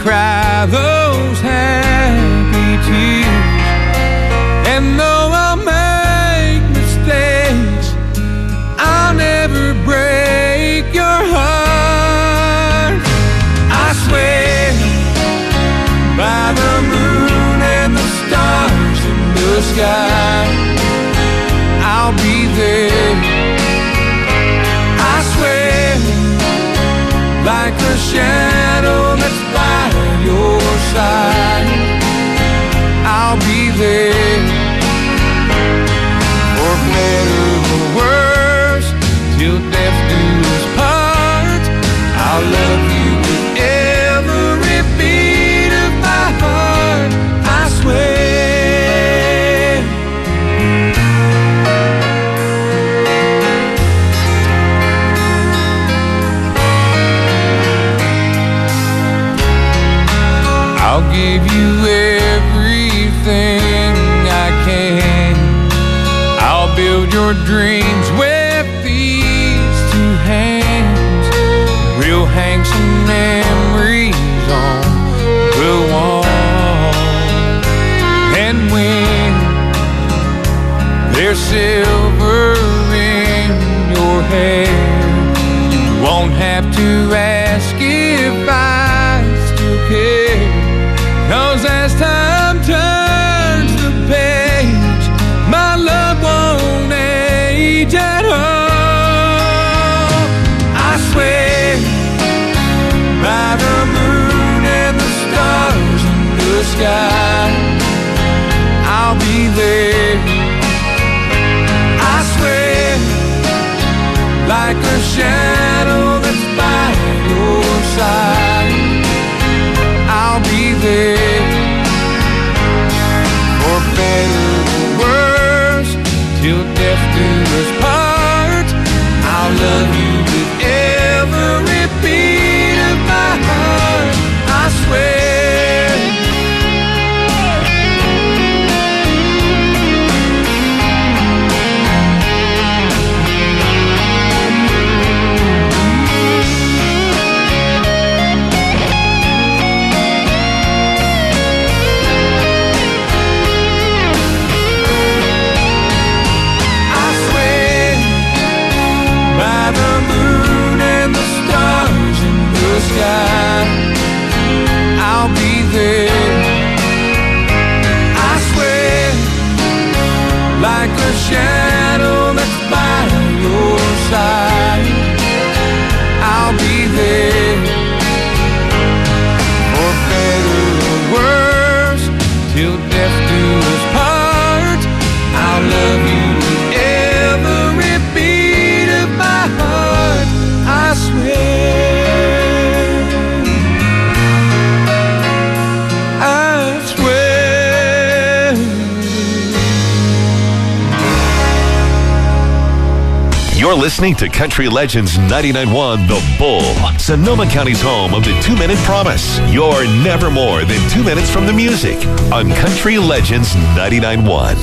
cry those happy tears. And though I'll make mistakes, I'll never break your heart. I swear by the moon and the stars in the sky, I'll be there. I swear like a shadow that's by your side, I'll be there. For better or worse, till death do us part, I'll love you with every beat of my heart. I swear. I'll give you everything I can. I'll build your dreams with these two hands. We'll hang some memories on the wall. And when there's silver in your hair, you won't have to ask if I still care. 'Cause as time turns the page, my love won't age at all. I swear by the moon and the stars in the sky, I'll be there. I swear like a shadow that's by your side, I'll be there. For better or worse, till death do us part, I'll love you with every beat of my heart. I swear. I'll be there. I swear like a shadow that's by your side, I'll be there. For better or worse, till death do us part, I'll love you with every beat of my heart. I swear. You're listening to Country Legends 99.1 The Bull, Sonoma County's home of the 2-Minute Promise. You're never more than 2 minutes from the music on Country Legends 99.1.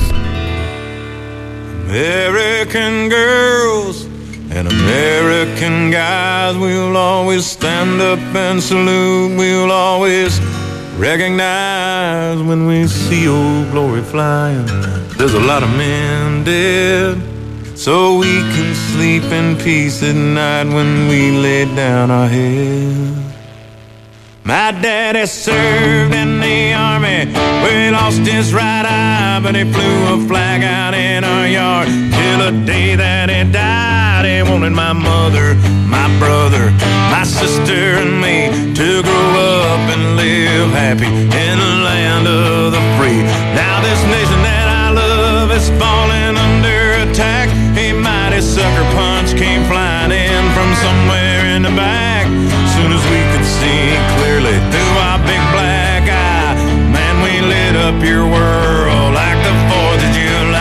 American girls and American guys, we'll always stand up and salute. We'll always recognize when we see Old Glory flying. There's a lot of men dead, so we can sleep in peace at night when we lay down our head. My daddy served in the army, where he lost his right eye, but he flew a flag out in our yard till the day that he died. He wanted my mother, my brother, my sister and me to grow up and live happy in the land of the free. Now this nation that I love is falling under attack. A mighty sucker punch came flying in from somewhere in the back. Soon as we could see clearly through our big black eye, man, we lit up your world like the 4th of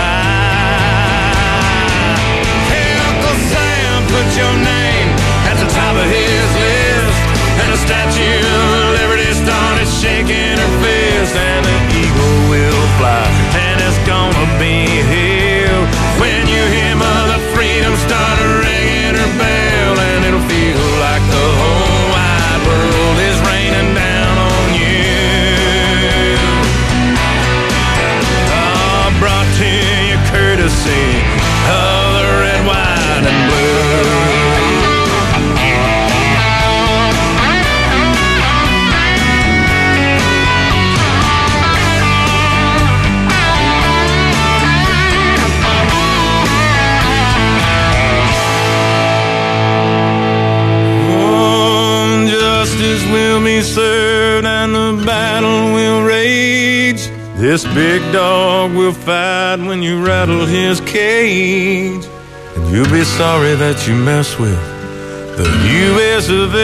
July. Hey, Uncle Sam, put your name at the top of his list, and the Statue of Liberty started shaking her fist, and the eagle will fly, and it's gonna be here when you hear Mother Freedom start ringing her bell, and it'll feel like the whole wide world is raining down on you. This big dog will fight when you rattle his cage, and you'll be sorry that you mess with the U.S. of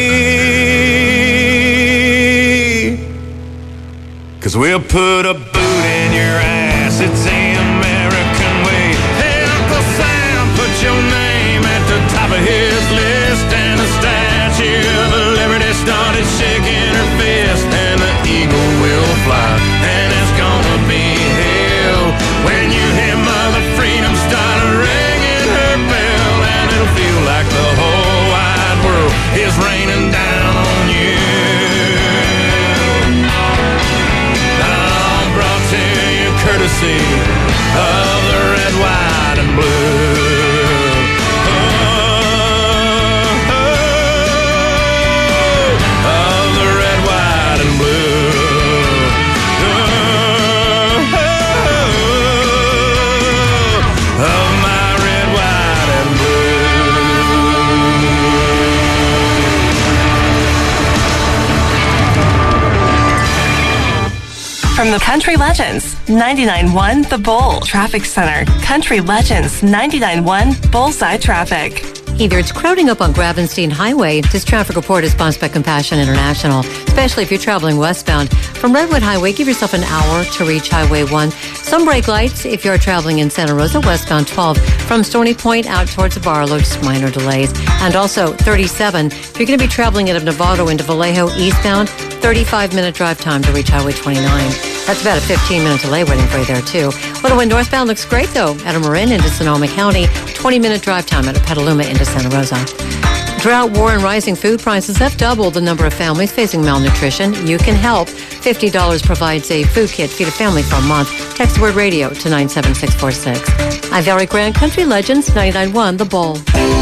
A. 'Cause we'll put a boot in your ass, it's the American way. Hey, Uncle Sam, put your name at the top of his list, and the Statue of Liberty started shaking her fist, and the eagle will fly, and it's gonna be hell when you hear Mother Freedom start ringing her bell, and it'll feel like the whole wide world is raining down on you. Brought to you courtesy of the red, white, and blue. Of the red, white, and blue. Of my red, white, and From the Country Legends, 99.1 The Bull Traffic Center. Country Legends, 99.1 Bullseye Traffic. Hey there, it's crowding up on Gravenstein Highway. This traffic report is sponsored by Compassion International, especially if you're traveling westbound. From Redwood Highway, give yourself an hour to reach Highway 1. Some brake lights if you're traveling in Santa Rosa, westbound 12. From Stony Point out towards Barlow, just minor delays. And also 37, if you're going to be traveling out of Novato into Vallejo eastbound, 35-minute drive time to reach Highway 29. That's about a 15-minute delay waiting for you there, too. Little Wind northbound looks great, though. Out of Marin into Sonoma County, 20-minute drive time out of Petaluma into Santa Rosa. Drought, war, and rising food prices have doubled the number of families facing malnutrition. You can help. $50 provides a food kit. Feed a family for a month. Text the word radio to 97646. I'm Valerie Grant, Country Legends, 99.1 The Bull.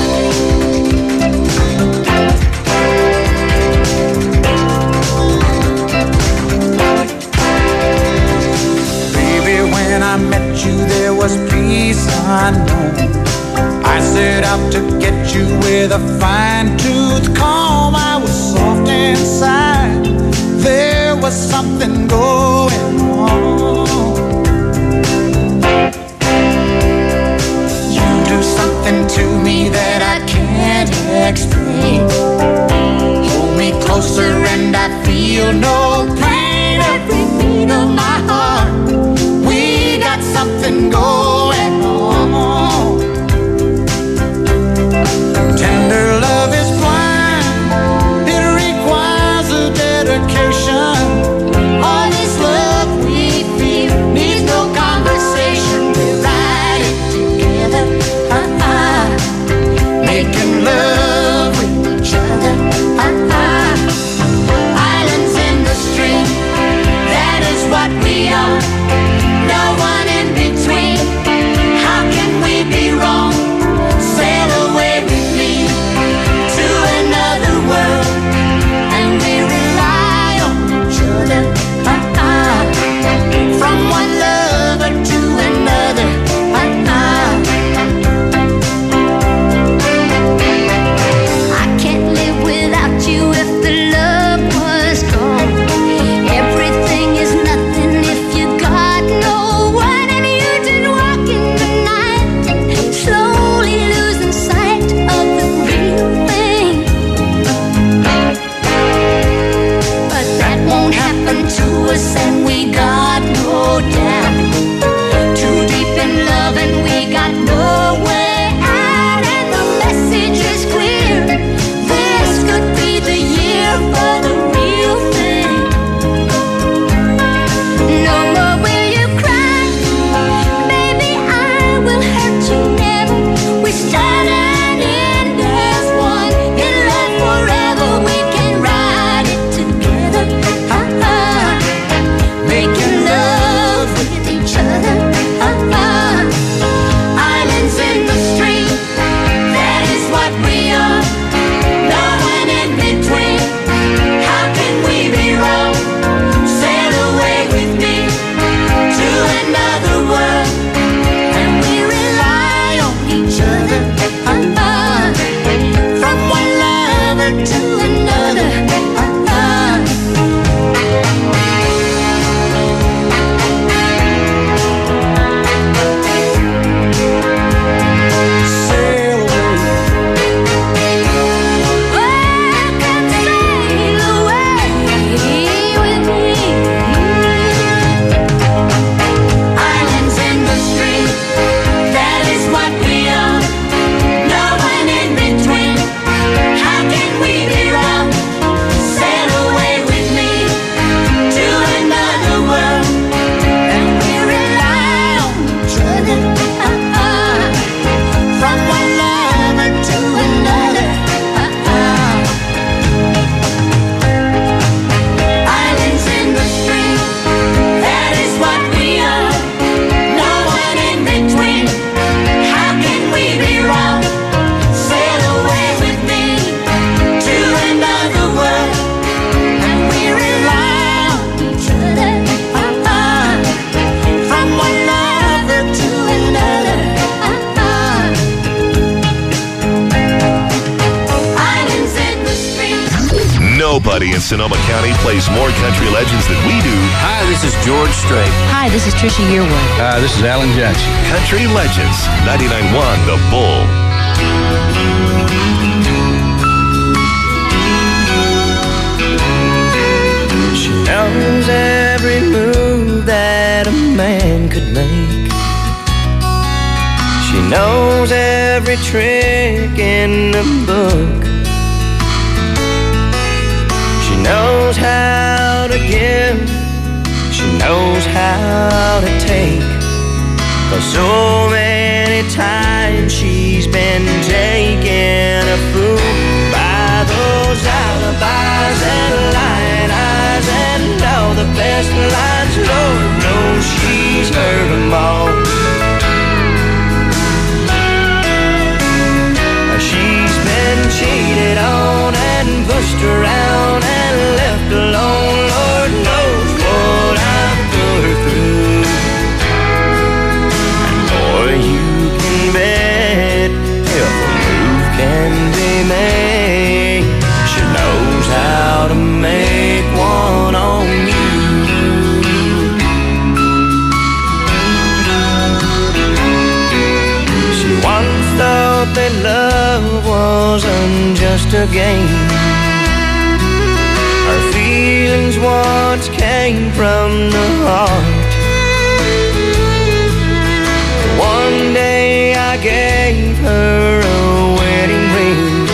When I met you, there was peace unknown. I set out to get you with a fine-tooth comb. I was soft inside. There was something going on. You do something to me that I can't explain. Hold me closer and I feel no pain. Every beat of my heart, something going on. Tender love is blind. It requires a dedication. All this love we feel needs no conversation. We ride it together, making love with each other, islands in the Nobody in Sonoma County plays more country legends than we do. Hi, this is George Strait. Hi, this is Trisha Yearwood. Hi, this is Alan Jackson. Country Legends, 99.1 The Bull. She knows every move that a man could make. She knows every trick in the book. She knows how to give. She knows how to take. 'Cause so many times she's been taken a fool by those alibis and lying eyes and all the best lines. Lord knows she's heard them all. She's been cheated on and pushed around and left alone. Lord knows what I've put her through. And boy, you can bet if a move can be made, she knows how to make one on you. She once thought that love wasn't just a game. Her feelings once came from the heart. One day I gave her a wedding ring,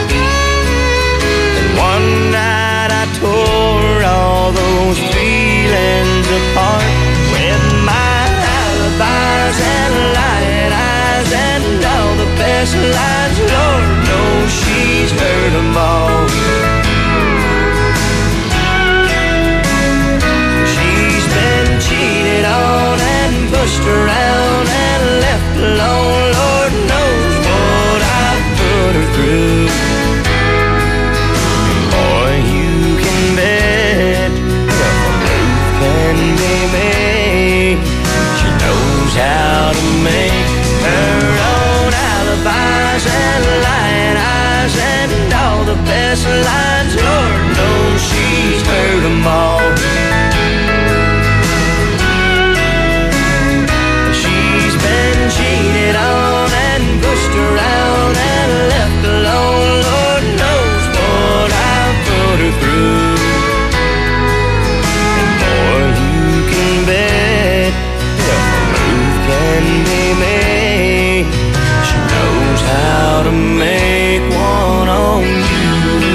and one night I tore all those feelings apart with my alibis and lying eyes and all the best lines. Lord knows she's heard them all. She's been cheated on and pushed around and left alone. Lord knows what I've put her through. And boy, you can bet if a move can be made, she knows how to make her own alibis and lying eyes and all the best lines. Lord knows she's heard them all. She's been cheated on and pushed around and left alone. Lord knows what I've put her through. And boy, you can bet if a move can be made, she knows how to make one on you.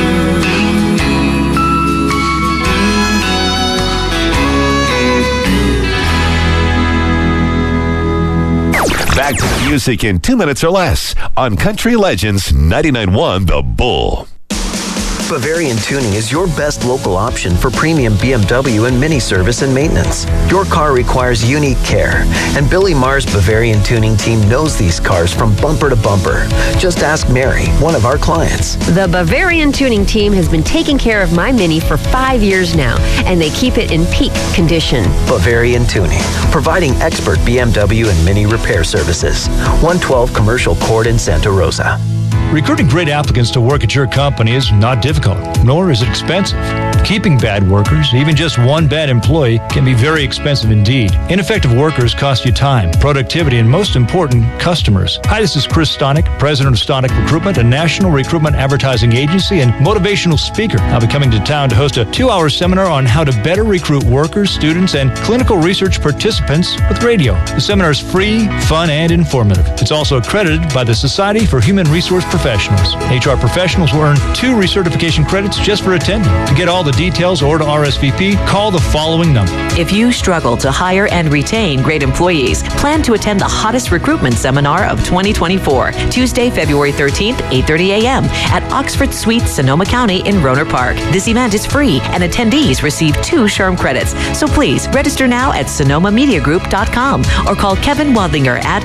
Back to the music in 2 minutes or less on Country Legends 99.1 The Bull. Bavarian Tuning is your best local option for premium BMW and Mini service and maintenance. Your car requires unique care, and Billy Marr's Bavarian Tuning team knows these cars from bumper to bumper. Just ask Mary, one of our clients. The Bavarian Tuning team has been taking care of my Mini for 5 years now, and they keep it in peak condition. Bavarian Tuning, providing expert BMW and Mini repair services. 112 Commercial Court in Santa Rosa. Recruiting great applicants to work at your company is not difficult, nor is it expensive. Keeping bad workers, even just one bad employee, can be very expensive indeed. Ineffective workers cost you time, productivity, and most important, customers. Hi, this is Chris Stonick, president of Stonick Recruitment, a national recruitment advertising agency and motivational speaker. I'll be coming to town to host a 2-hour seminar on how to better recruit workers, students, and clinical research participants with radio. The seminar is free, fun, and informative. It's also accredited by the Society for Human Resource Professionals. HR professionals will earn 2 recertification credits just for attending. To get all the details or to RSVP, call the following number. If you struggle to hire and retain great employees, plan to attend the hottest recruitment seminar of 2024, Tuesday, February 13th, 8:30 a.m. at Oxford Suites, Sonoma County in Roner Park. This event is free and attendees receive 2 SHRM credits. So please register now at sonomamediagroup.com or call Kevin Wadlinger at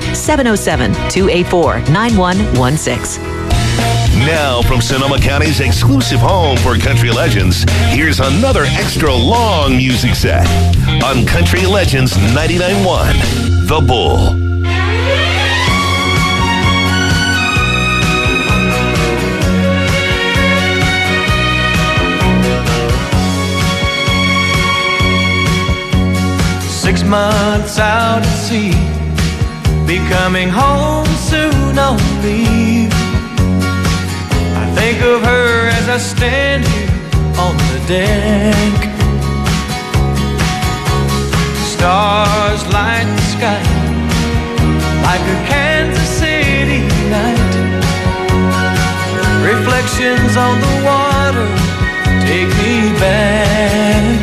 707-284-9116. Now from Sonoma County's exclusive home for country legends, here's another extra long music set on Country Legends 99.1 The Bull. months out at sea, be coming home soon on leave. I think of her as I stand here on the deck. Stars light the sky like a Kansas City night. Reflections on the water take me back.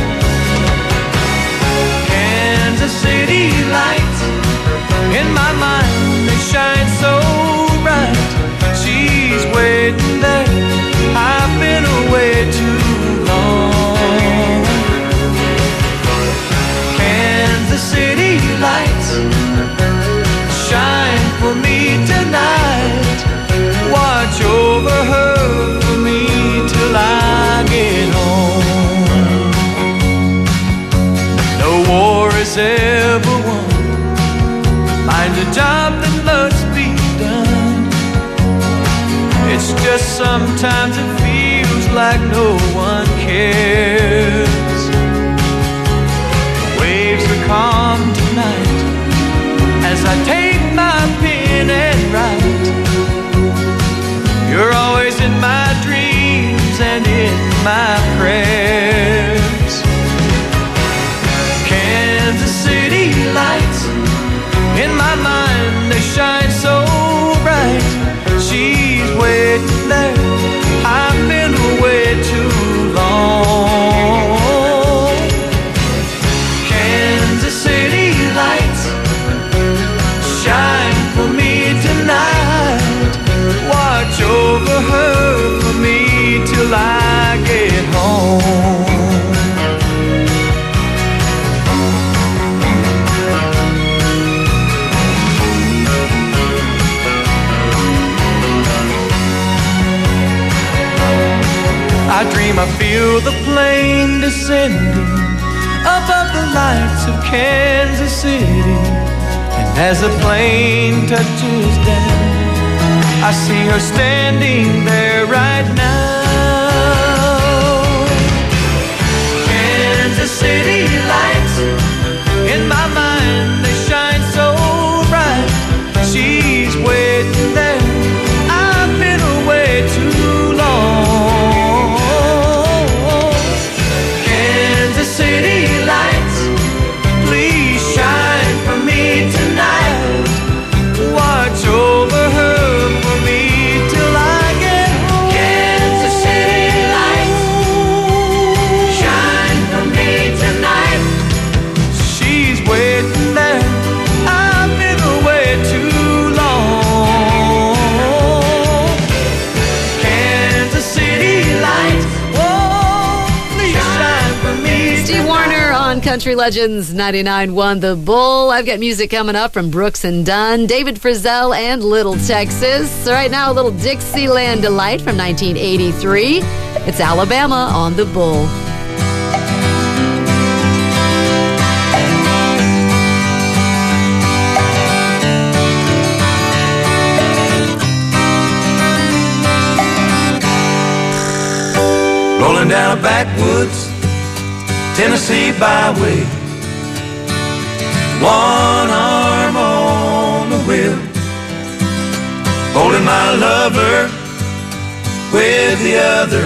Kansas City lights in my mind, they shine so bright. She's waiting there, I've been away too long. Kansas City lights shine for me tonight. Watch over her for me till I get home. No war is ever won, find a job that must be done. It's just sometimes it feels like no one cares. The waves are calm tonight as I take my pen and write. You're always in my dreams and in my prayers. Kansas City lights in my mind, they shine so bright. She's waiting there, I've been away too long. Kansas City lights shine for me tonight. Watch over her for me till I get home. I dream I feel the plane descending above the lights of Kansas City. And as the plane touches down, I see her standing there right now. Kansas City lights in my mind, they shine so bright. She's waiting there, I've been away too long. Kansas City lights, please shine for me tonight. Watch over her for me till I get home. Kansas City lights, shine for me tonight. She's waiting there, I've been away too long. Kansas City lights, oh, please shine for me Steve tonight. Warner on Country Legends 99.1 The Bull. I've got music coming up from Brooks and Dunn, David Frizzell, and Little Texas. So right now, a little Dixieland Delight from 1983. It's Alabama on The Bull. Rolling down a backwoods Tennessee byway, one arm on the wheel, holding my lover with the other,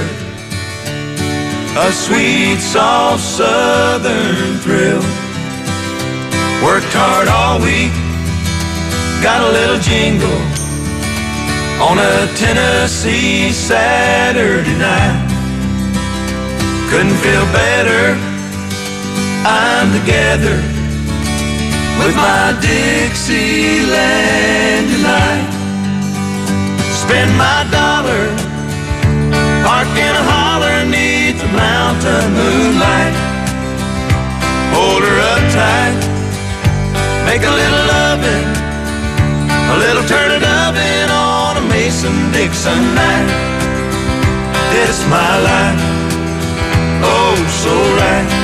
a sweet, soft southern thrill. Worked hard all week, got a little jingle on a Tennessee Saturday night. Couldn't feel better, I'm together with my Dixieland delight. Spend my dollar, park in a holler neath the mountain moonlight. Hold her up tight, make a little loving, a little turning oven on a Mason-Dixon night. This my life, oh so right,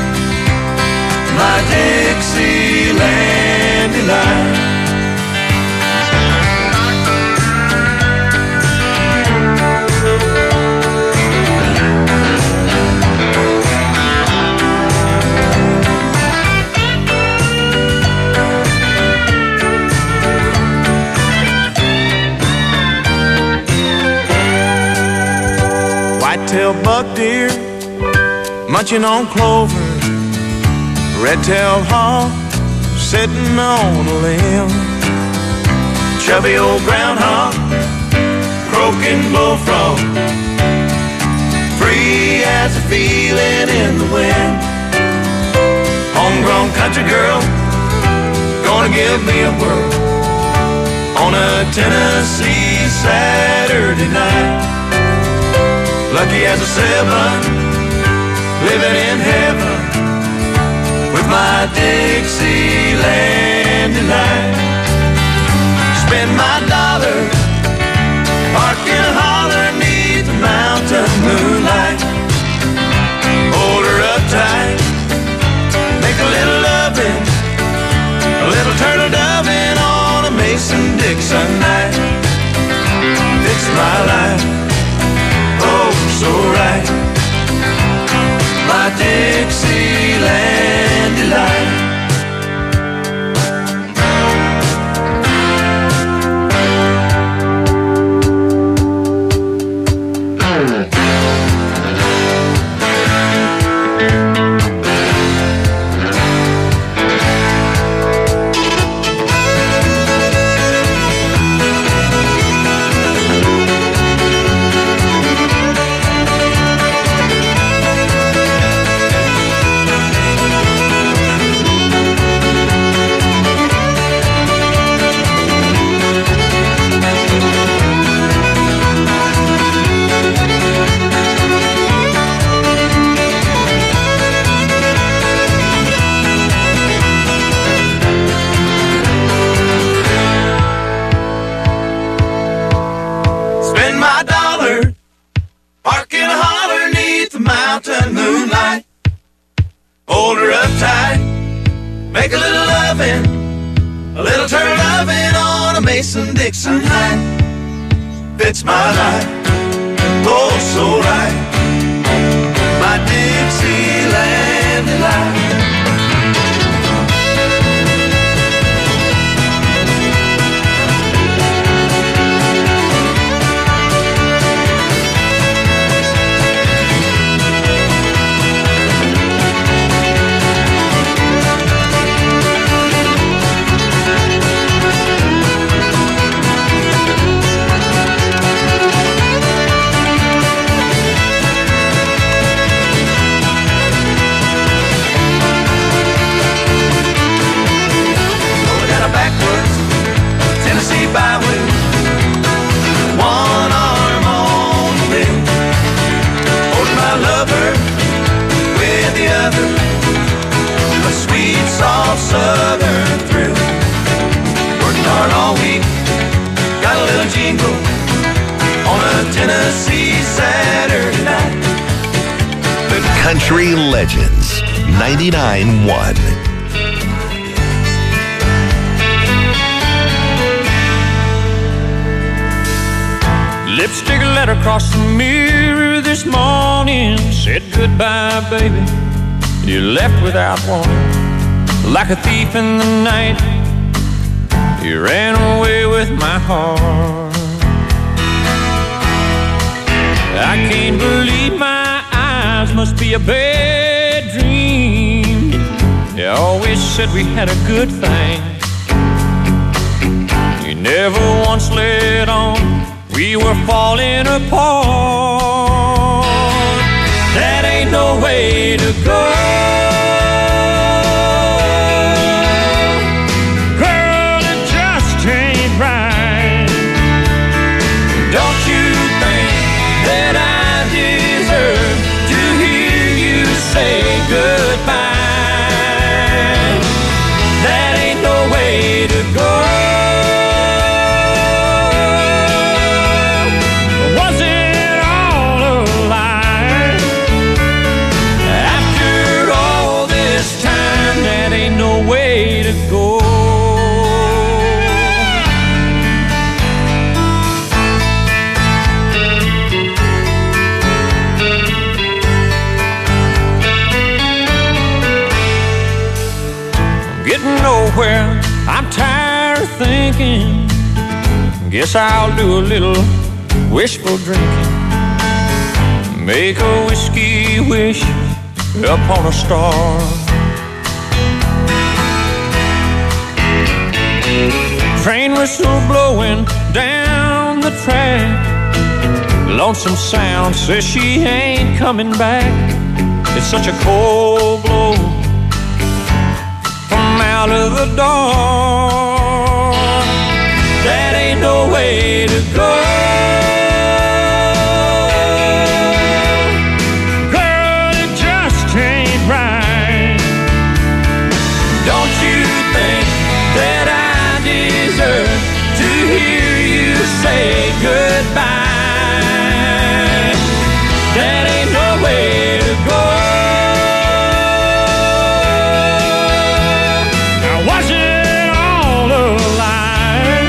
my Dixieland delight. white-tailed buck deer munching on clover, red-tailed hawk sitting on a limb, chubby old groundhog, croaking bullfrog, free as a feeling in the wind. Homegrown country girl, gonna give me a whirl on a Tennessee Saturday night. Lucky as a 7, living in heaven with my Dixieland delight. Spend my dollar, park and holler 'neath the mountain moonlight. Hold her up tight, make a little loving, a little turtle doving on a Mason-Dixon night. Fix my life, oh so right, my Dixieland delight. Mason-Dixon night fits my life, oh so right, my Dixieland delight. Southern thrill, working hard all week, got a little jingle on a Tennessee Saturday night. The Country Legends 99.1. Lipstick letter across the mirror this morning said goodbye, baby. You left without warning. Like a thief in the night, you ran away with my heart. I can't believe my eyes, must be a bad dream. You always said we had a good thing. You never once let on we were falling apart. That ain't no way to go. Nowhere, I'm tired of thinking. Guess I'll do a little wishful drinking. make a whiskey wish upon a star. Train whistle blowing down the track. Lonesome Sound says she ain't coming back. It's such a cold blow from out of the dark. That ain't no way to go. Girl, it just ain't right. Don't you think that I deserve to hear you say goodbye? That ain't no way to go. Now was it all a lie?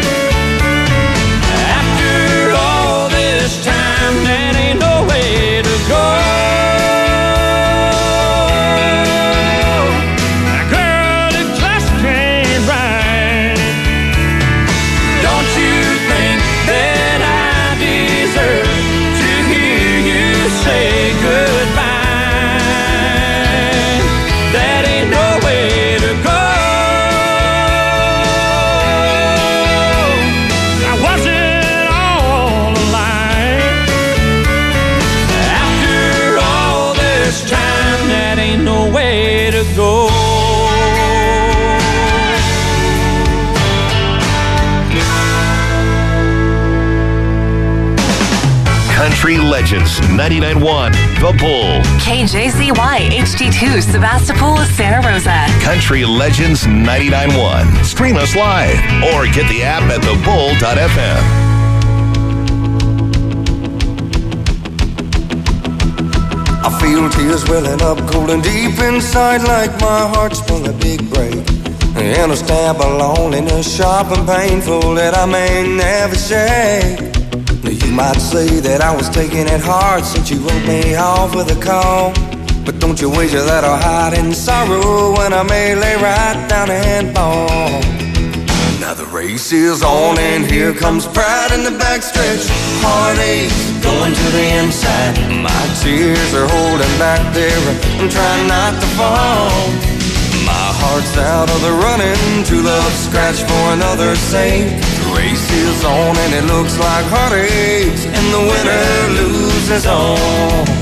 After all this time, that ain't no way to go. Now girl, it just ain't right. Don't you think that I deserve to hear you say goodbye? That ain't no way to go. Now was it all a lie? After all this time, that ain't no way to go. Country Legends 99.1 The Bull. KJZY HD2 Sebastopol, Santa Rosa. Country Legends 99.1. Stream us live or get the app at thebull.fm. I feel tears welling up cold and deep inside, like my heart's sprung a big break. And a stab of loneliness sharp and painful that I may never shake. You might say that I was taking it hard since you wrote me off with a call. But don't you wager that I'll hide in sorrow when I may lay right down and fall. Now the race is on and here comes pride in the backstretch. Heartache going to the inside. My tears are holding back there. I'm trying not to fall. My heart's out of the running, true love scratch for another's sake. The race is on and it looks like heartaches, and the winner loses all.